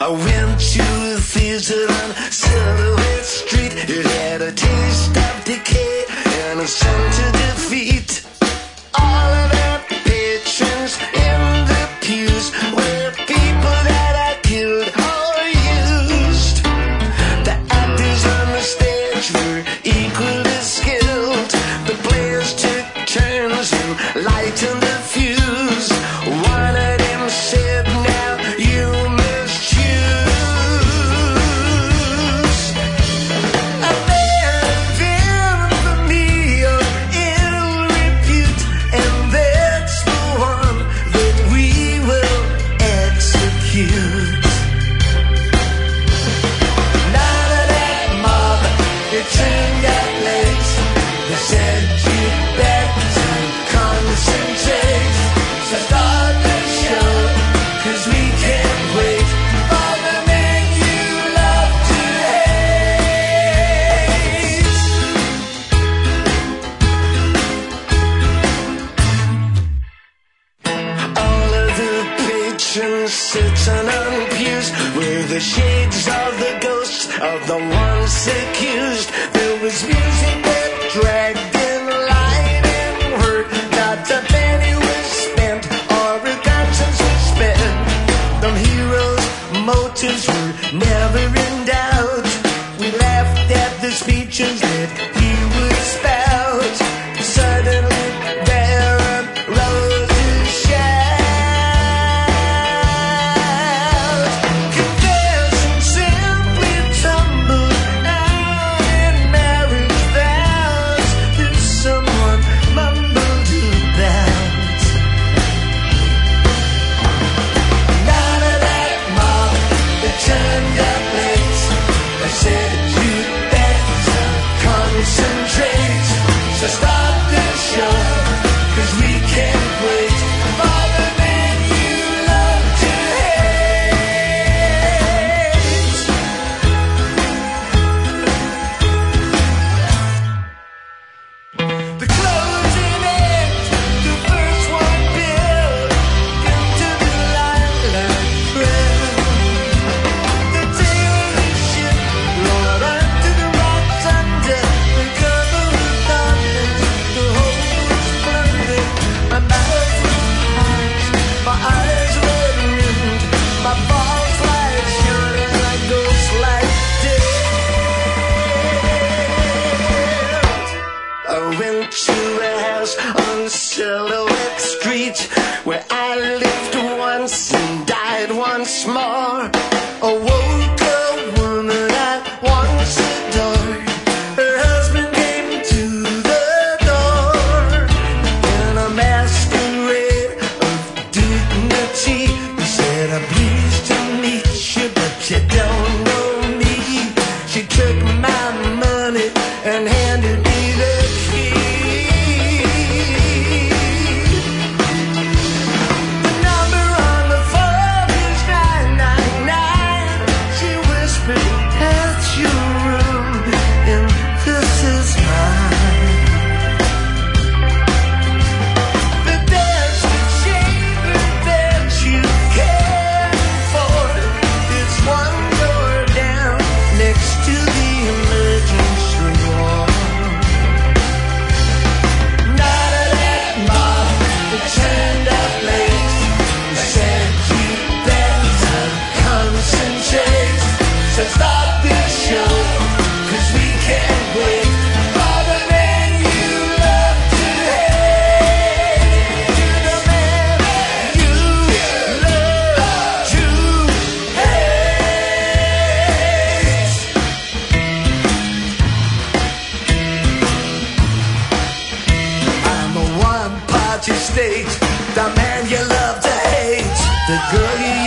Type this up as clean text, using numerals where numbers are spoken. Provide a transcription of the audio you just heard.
I went to the theater on Silhouette Street. It had a taste of decay and a sense of defeat. All of the patrons in the pews were people that I killed or used. The actors on the stage were equally skilled. The players took turns and lightened the fuse. One of them said, now you must choose. A bad infamy of ill repute, and that's the one that we will execute. None of that mob, it turned out late. They said you'd better concentrate. So start the show, 'cause we can't wait for the man you love to hate. All of the patrons sitting on pews with the shades of the ghosts of the ones accused. There was music that dragged in light and hurt. Not a penny was spent or a conscience was spent. The heroes' motives were never in doubt. We laughed at the speeches that he would spout. Suddenly there arose a shout. Confession simply tumbled out in marriage vows. Then someone mumbled about none of that mob that turned up late. I said you'd better concentrate. So start the show, 'cause we can't wait for the man you love to hate. The closing act, the first one built into the limelight crowd. The tail of the ship roared onto the rocks under the cover of darkness. The whole was plundered. My mouth was parched, my eyes were rimmed, my balls like shining like ghost like death. I went to a house on Silhouette Street where I lived once and died once more. Awoke a woman I once adored. Her husband came to the door in a masquerade of dignity. He said, I'm pleased to meet you, but you don't know me. She took my money and handed me the key. The number on the phone is 999. She whispered, that's your room, and this is mine. But there's the chamber that you care for. It's one door down next to the emergency wall. Not of that mob that turned up late. They said you better concentrate. So start this show, 'cause we can't wait for the man you love to hate. The man you love to hate. I'm a one-party state, the man you love to hate, the girl you